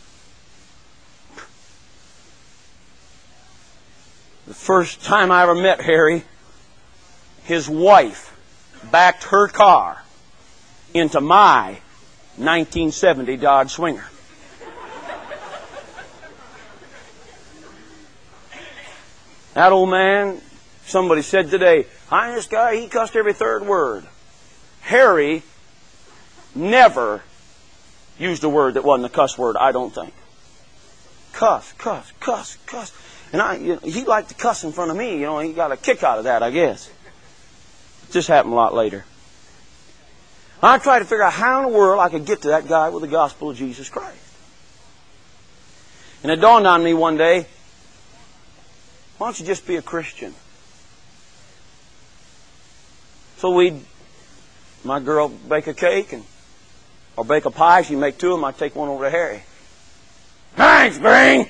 The first time I ever met Harry, his wife backed her car into my nineteen seventy Dodge Swinger. That old man, somebody said today, I this guy, he cussed every third word. Harry never used a word that wasn't a cuss word, I don't think. Cuss, cuss, cuss, cuss. And I, you know, he liked to cuss in front of me. You know, he got a kick out of that, I guess. It just happened a lot later. I tried to figure out how in the world I could get to that guy with the gospel of Jesus Christ. And it dawned on me one day, why don't you just be a Christian? So we'd, my girl bake a cake and or bake a pie. She'd make two of them. I'd take one over to Harry. Thanks, Green.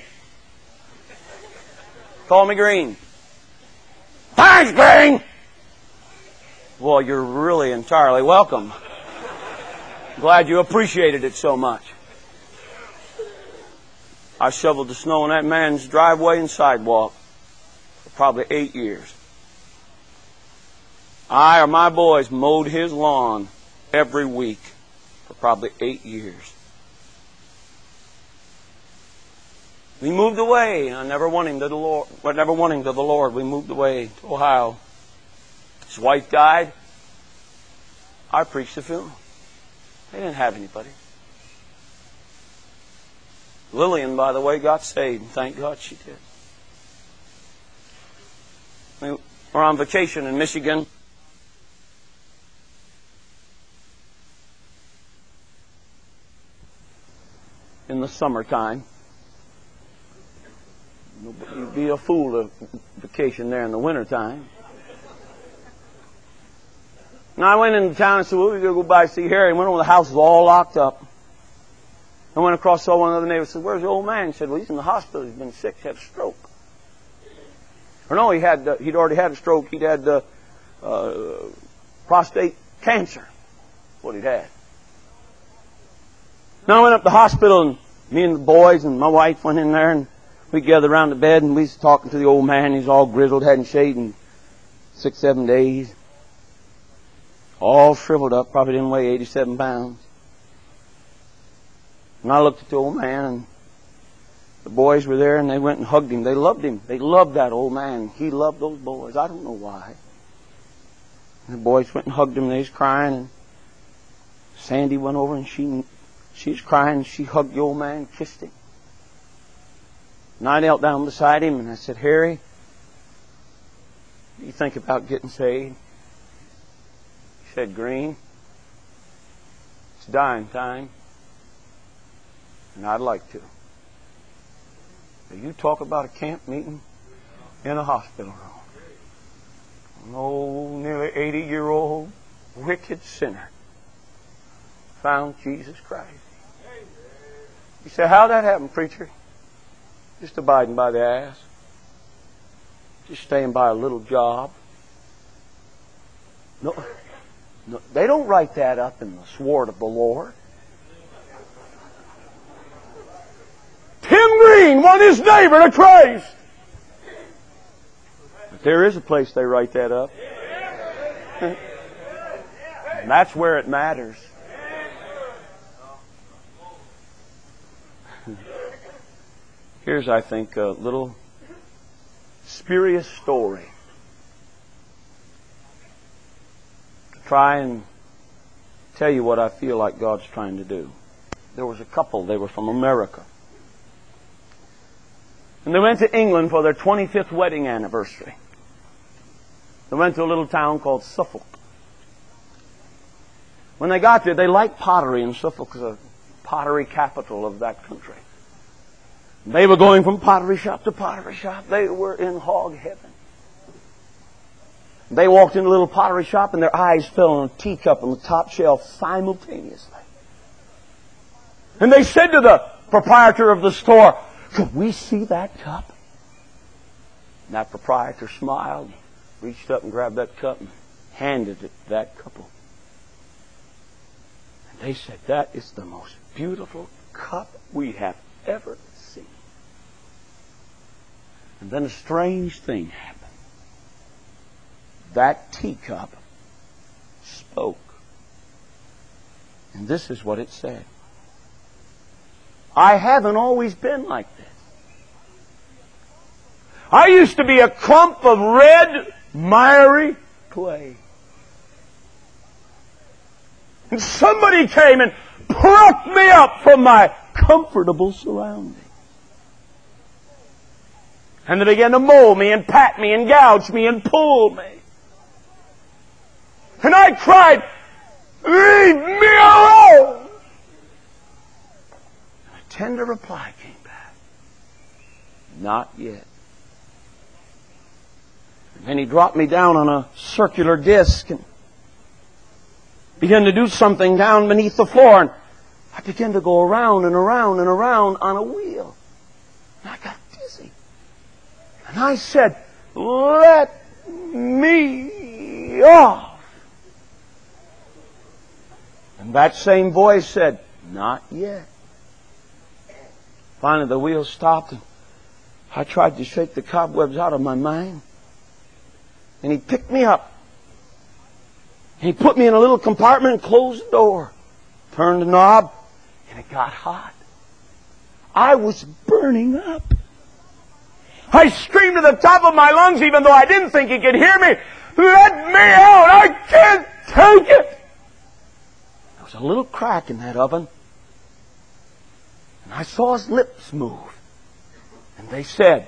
Call me Green. Thanks, Green. Well, you're really entirely welcome. Glad you appreciated it so much. I shoveled the snow in that man's driveway and sidewalk for probably eight years. I or my boys mowed his lawn every week for probably eight years. We moved away. I never won him to the Lord. I never won him to the Lord. We moved away to Ohio. His wife died. I preached the funeral. They didn't have anybody. Lillian, by the way, got saved. Thank God she did. We were on vacation in Michigan. In the summertime. You'd be a fool to vacation there in the wintertime. And I went into town and said, well, we're going to go by and see Harry. And went over, the house was all locked up. I went across, saw one other neighbor, said, where's the old man? He said, well, he's in the hospital. He's been sick. He had a stroke. Or no, he had, uh, he'd already had a stroke. He'd had uh, uh, prostate cancer. That's what he'd had. Now I went up to the hospital, and me and the boys and my wife went in there, and we gathered around the bed, and we was talking to the old man. He's all grizzled, hadn't shaved in six, seven days. All shriveled up, probably didn't weigh eighty-seven pounds. And I looked at the old man, and the boys were there, and they went and hugged him. They loved him. They loved that old man. He loved those boys. I don't know why. And the boys went and hugged him, and they was crying, and Sandy went over, and she she was crying, and she hugged the old man, kissed him. And I knelt down beside him and I said, Harry, do you think about getting saved? He said, Green, it's dying time, and I'd like to. You talk about a camp meeting in a hospital room. An old, nearly eighty-year-old wicked sinner found Jesus Christ. You say, how'd that happen, preacher? Just abiding by the ass. Just staying by a little job. No, no, they don't write that up in the sword of the Lord. Tim Green won his neighbor to Christ. But there is a place they write that up. And that's where it matters. Here's, I think, a little spurious story to try and tell you what I feel like God's trying to do. There was a couple, they were from America. And they went to England for their twenty-fifth wedding anniversary. They went to a little town called Suffolk. When they got there, they liked pottery, and Suffolk is a pottery capital of that country. They were going from pottery shop to pottery shop. They were in hog heaven. They walked into a little pottery shop and their eyes fell on a teacup on the top shelf simultaneously. And they said to the proprietor of the store, could we see that cup? And that proprietor smiled, reached up and grabbed that cup and handed it to that couple. And they said, that is the most beautiful cup we have ever seen. And then a strange thing happened. That teacup spoke. And this is what it said. I haven't always been like this. I used to be a clump of red, miry clay. And somebody came and plucked me up from my comfortable surroundings. And they began to mold me and pat me and gouge me and pull me. And I cried, leave me alone! And a tender reply came back. Not yet. And then he dropped me down on a circular disc and began to do something down beneath the floor. And I began to go around and around and around on a wheel. And I got dizzy. And I said, let me off. And that same voice said, not yet. Finally the wheel stopped and I tried to shake the cobwebs out of my mind. And he picked me up. He put me in a little compartment and closed the door. Turned the knob and it got hot. I was burning up. I screamed to the top of my lungs even though I didn't think he could hear me. Let me out! I can't take it! There was a little crack in that oven. And I saw his lips move. And they said,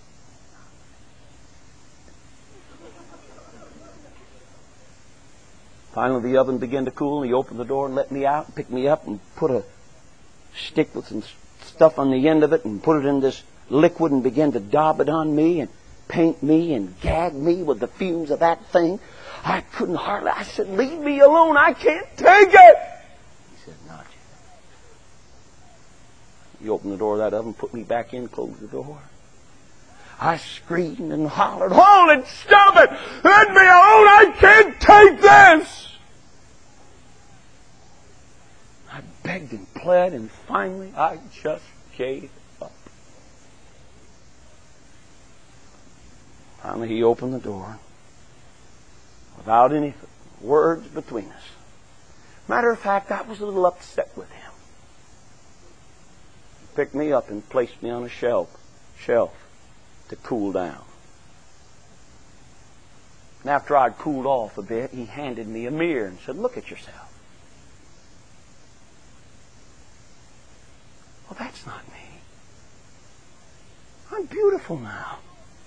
finally the oven began to cool and he opened the door and let me out and picked me up and put a stick with some stuff on the end of it and put it in this liquid and began to daub it on me and paint me and gag me with the fumes of that thing. I couldn't hardly, I said, leave me alone, I can't take it. He said, not yet. He opened the door of that oven, put me back in, closed the door. I screamed and hollered, hold it, stop it, let me alone, I can't take this. I begged and pled and finally I just gave up. Finally he opened the door without any words between us. Matter of fact, I was a little upset with him. He picked me up and placed me on a shelf, shelf to cool down. And after I'd cooled off a bit, he handed me a mirror and said, look at yourself. Well, that's not me. I'm beautiful now.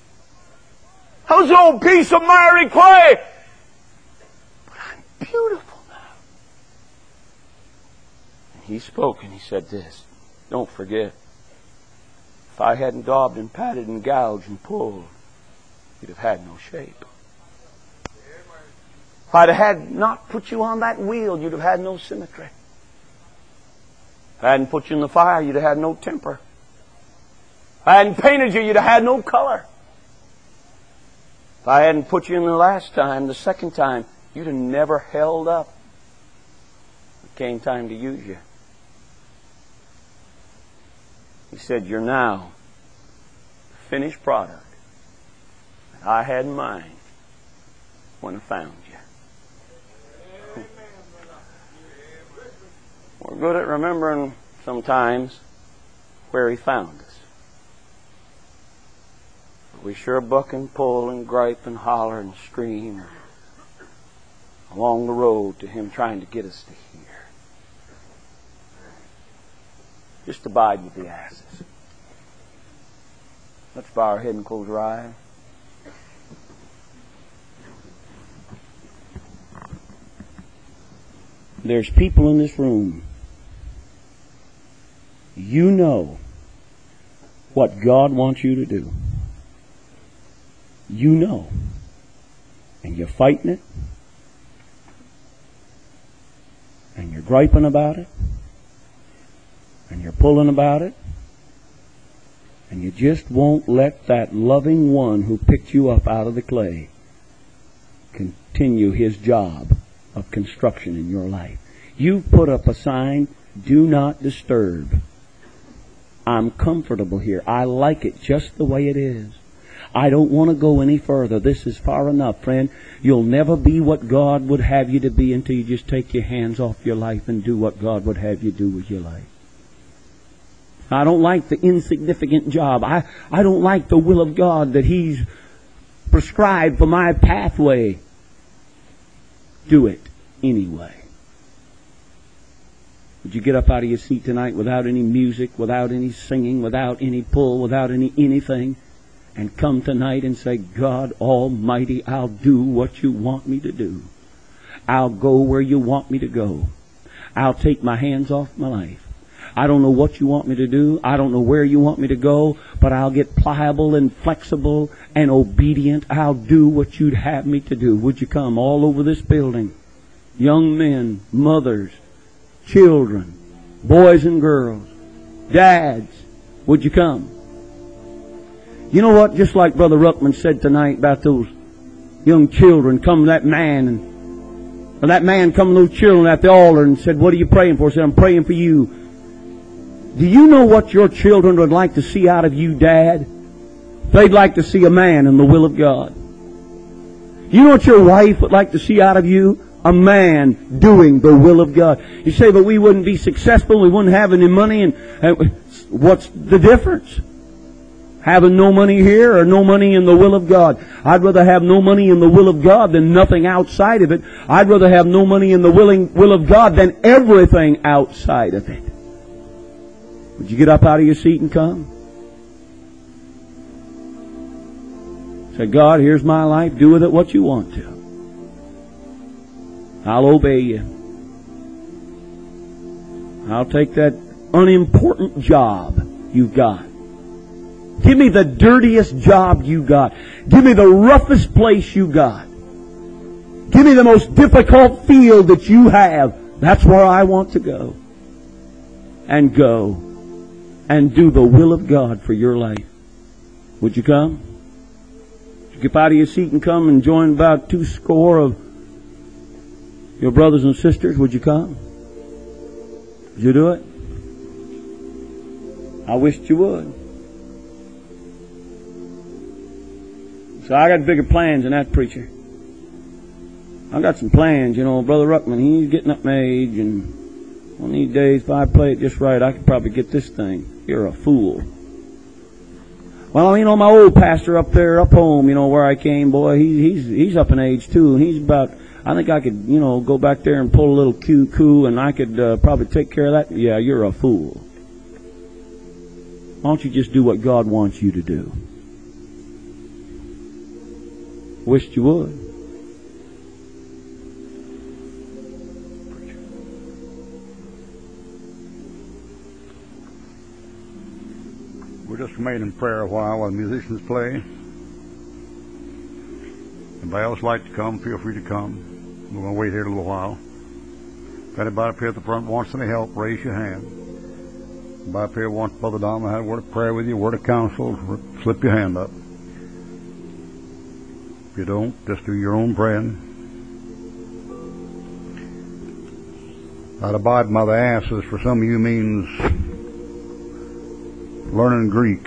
I was an old piece of miry clay, but I'm beautiful now. And he spoke and he said this, don't forget, if I hadn't daubed and patted and gouged and pulled, you'd have had no shape. If I'd had not put you on that wheel, you'd have had no symmetry. If I hadn't put you in the fire, you'd have had no temper. If I hadn't painted you, you'd have had no color. If I hadn't put you in the last time, the second time, you'd have never held up. It came time to use you. He said, you're now the finished product that I had in mind when I found you. We're good at remembering sometimes where He found us. But we sure buck and pull and gripe and holler and scream along the road to Him trying to get us to here. Just abide with the asses. Let's bow our head and close our eyes. There's people in this room. You know what God wants you to do. You know. And you're fighting it. And you're griping about it. And you're pulling about it. And you just won't let that loving one who picked you up out of the clay continue His job of construction in your life. You've put up a sign, do not disturb. I'm comfortable here. I like it just the way it is. I don't want to go any further. This is far enough, friend. You'll never be what God would have you to be until you just take your hands off your life and do what God would have you do with your life. I don't like the insignificant job. I, I don't like the will of God that He's prescribed for my pathway. Do it anyway. Would you get up out of your seat tonight without any music, without any singing, without any pull, without any anything, and come tonight and say, God Almighty, I'll do what you want me to do. I'll go where you want me to go. I'll take my hands off my life. I don't know what you want me to do. I don't know where you want me to go, but I'll get pliable and flexible and obedient. I'll do what you'd have me to do. Would you come all over this building? Young men, mothers, children, boys and girls, dads, would you come? You know what? Just like Brother Ruckman said tonight about those young children, come to that man, and or that man come to those children at the altar and said, what are you praying for? He said, I'm praying for you. Do you know what your children would like to see out of you, Dad? They'd like to see a man in the will of God. You know what your wife would like to see out of you? A man doing the will of God. You say, but we wouldn't be successful, we wouldn't have any money, and uh, what's the difference? Having no money here or no money in the will of God? I'd rather have no money in the will of God than nothing outside of it. I'd rather have no money in the willing will of God than everything outside of it. Would you get up out of your seat and come? Say, God, here's my life. Do with it what you want to. I'll obey you. I'll take that unimportant job you've got. Give me the dirtiest job you got. Give me the roughest place you got. Give me the most difficult field that you have. That's where I want to go. And go. And do the will of God for your life. Would you come? Would you get out of your seat and come and join about two score of your brothers and sisters? Would you come? Would you do it? I wished you would. So I got bigger plans than that preacher. I got some plans, you know. Brother Ruckman, he's getting up my age, and one of these days, if I play it just right, I could probably get this thing. You're a fool. Well, you know, my old pastor up there, up home, you know, where I came, boy, he, he's he's up in age too, and he's about, I think I could, you know, go back there and pull a little coo-coo, and I could uh, probably take care of that. Yeah, you're a fool.
Why don't you just do what God wants you to do? Wished you would.
We'll just remain in prayer a while while the musicians play. Anybody else like to come, feel free to come. We're going to wait here a little while. If anybody up here at the front wants any help, raise your hand. Anybody up here wants Brother Don to have a word of prayer with you, a word of counsel, slip your hand up. If you don't, just do your own praying. I'd abide by the asses for some of you means learning Greek.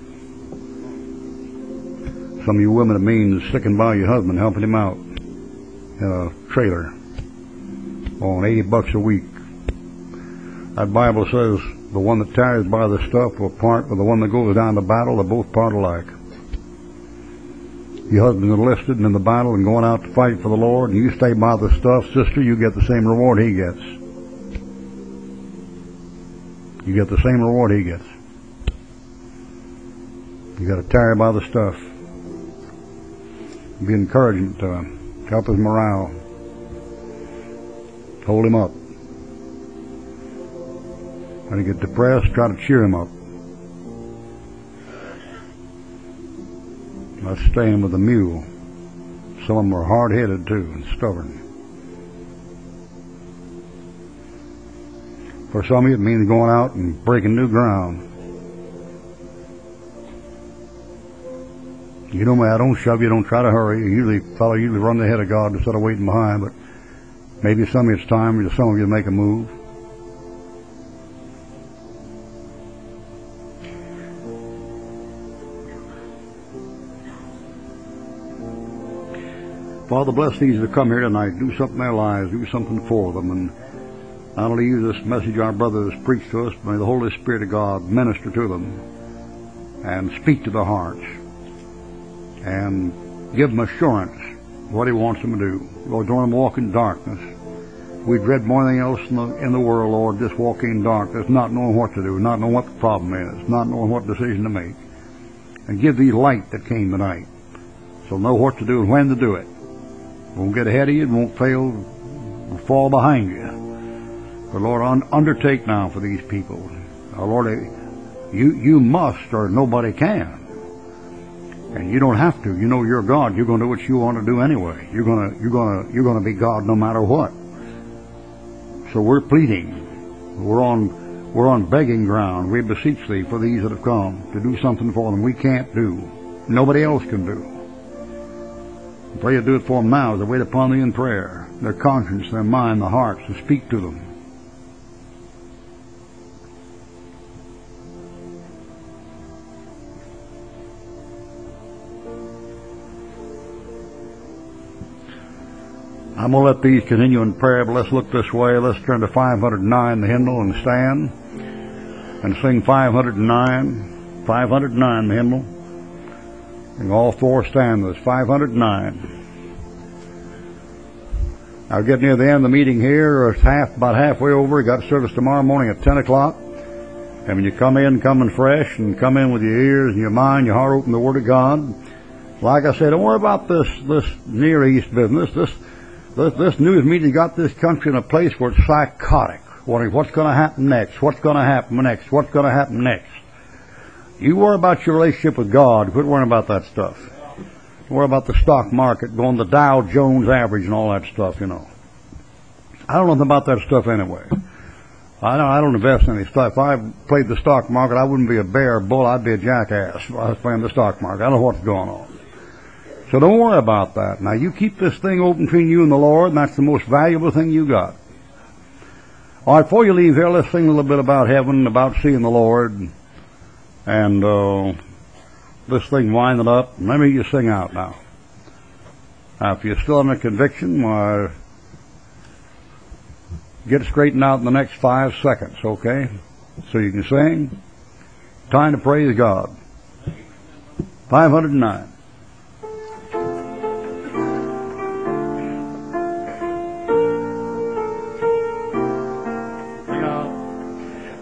Some of you women, it means sticking by your husband, helping him out in a trailer on eighty bucks a week. That Bible says the one that tarries by the stuff will part with the one that goes down to battle. They both part alike. Your husband's enlisted and in the battle and going out to fight for the Lord, and you stay by the stuff, sister, you get the same reward he gets. You get the same reward he gets. You got to tarry by the stuff. Be encouragement to him. Help his morale. Hold him up. When he gets depressed, try to cheer him up. That's staying with the mule. Some of them are hard-headed too and stubborn. For some of you, it means going out and breaking new ground. You know me, I don't shove you, don't try to hurry. Usually, a fellow usually run ahead of God instead of waiting behind, but maybe some of you it's time for some of you to make a move. Father, bless these that come here tonight. Do something in their lives. Do something for them. And not only use this message our brother has preached to us, but may the Holy Spirit of God minister to them and speak to their hearts and give them assurance of what he wants them to do. Lord, don't let them walk in darkness. We dread more than anything else in the, in the world, Lord, just walking in darkness, not knowing what to do, not knowing what the problem is, not knowing what decision to make. And give thee light that came tonight, so know what to do and when to do it. Won't get ahead of you, won't fail, will fall behind you. But Lord, un- undertake now for these people. Now, Lord, you you must, or nobody can. And you don't have to. You know you're God. You're going to do what you want to do anyway. You're going to you're going to you're going to be God no matter what. So we're pleading. We're on we're on begging ground. We beseech thee for these that have come to do something for them we can't do. Nobody else can do. I pray you do it for them now as they wait upon thee in prayer. Their conscience, their mind, their hearts, to speak to them. I'm going to let these continue in prayer, but let's look this way. Let's turn to five hundred nine, the hymnal, and stand and sing five hundred nine. five hundred nine, the hymnal. And all four stand with us. five hundred nine. I'll get near the end of the meeting here. It's half, about halfway over. We got service tomorrow morning at ten o'clock. And when you come in, come in fresh, and come in with your ears and your mind, your heart open to the Word of God. Like I said, don't worry about this this Near East business. This This, this news media got this country in a place where it's psychotic. Wondering what's going to happen next, what's going to happen next, what's going to happen next. You worry about your relationship with God. Quit worrying about that stuff. Worry about the stock market, going the Dow Jones average and all that stuff, you know. I don't know nothing about that stuff anyway. I don't, I don't invest in any stuff. If I played the stock market, I wouldn't be a bear bull. I'd be a jackass if I was playing the stock market. I don't know what's going on. So don't worry about that. Now, you keep this thing open between you and the Lord, and that's the most valuable thing you got. All right, before you leave here, let's sing a little bit about heaven, about seeing the Lord, and uh, this thing winding up. Let me you sing out now. Now, if you're still under conviction, why, get straightened out in the next five seconds, okay? So you can sing. Time to praise God. five hundred nine.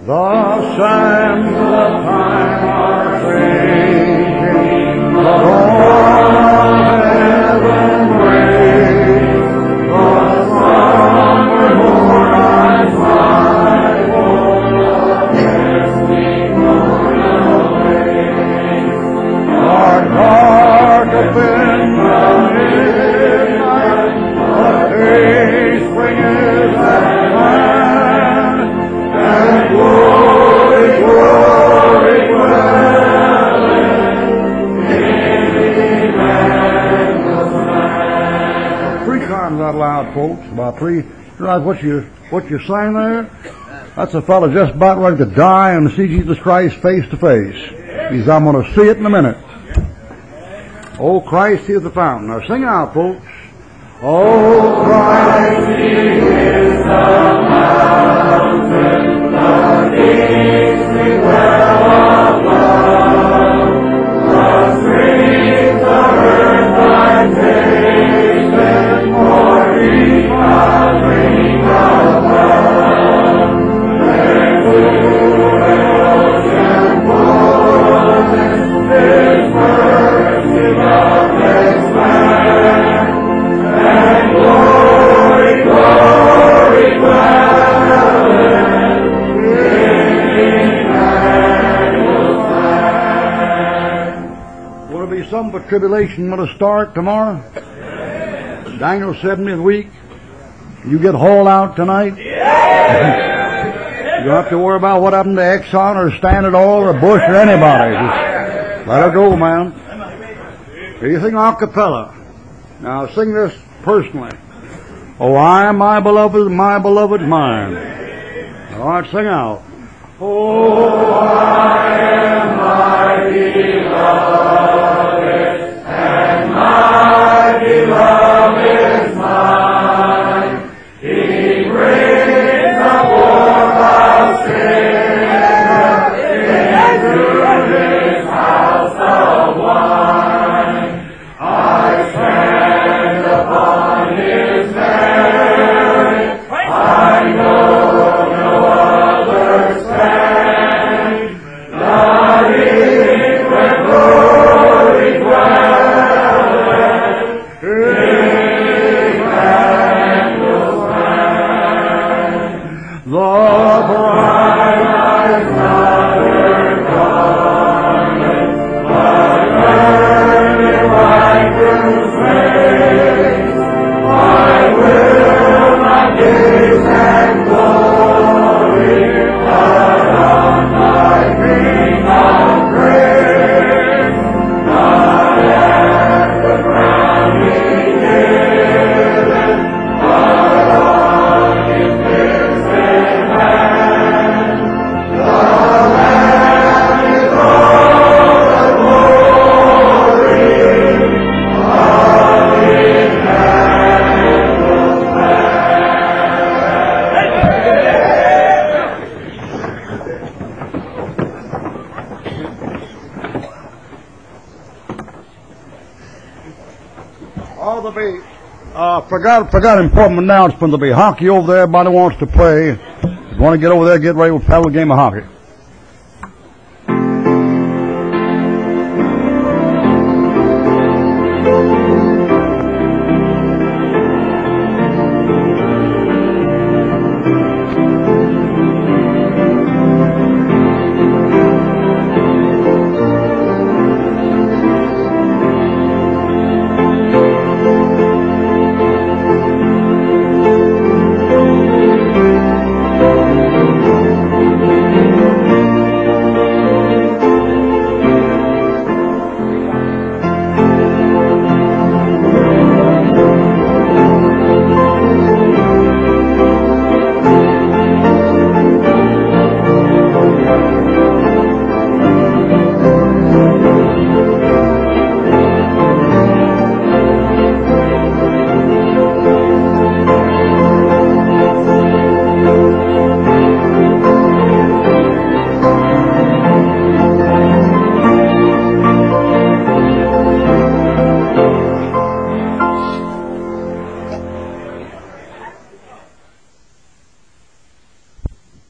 The sands of time are changing, the dawn of heaven breaks, the summer moonlight's light o'er the misty moon awakes. Our dark up in the midnight, the day spring is at hand, and glory, glory dwelleth in Emmanuel's land. Three times out loud, folks, about three. You realize what you what you sang there? That's a fellow just about ready to die and see Jesus Christ face to face. He says, I'm going to see it in a minute. Oh, Christ, He is the fountain. Now sing out, folks. Oh, Christ, He is the mountain, the deep well above, the streams of earth thy tasted, for deep a drink above. There to an ocean fullness, His mercy doth expand, and glory, glory dwelleth in Emmanuel's land. Will there be some but tribulation going to start tomorrow? Daniel seventieth week. You get hauled out tonight? You don't have to worry about what happened to Exxon or Standard Oil or Bush or anybody. Just let her go, man. You sing a cappella. Now sing this personally. Oh, I, my beloved, my beloved mine. All right, sing out. Oh, I am my beloved, and my beloved is mine. He brings the poor of sinner into His house of wine. I stand upon His merit, I know no other stand, not in where glory dwelleth, in Emmanuel's land. The bride has not her garment, but early bridegroom's face. I will not gaze at glory, but on my King of grace, not at the crown He giveth, but on His pierced hand. The Lamb is all the glory of Emmanuel's Oh, there'll be, uh, forgot, forgot an important announcement. There'll be hockey over there. Everybody wants to play. If you want to get over there, get ready. We'll paddle a game of hockey.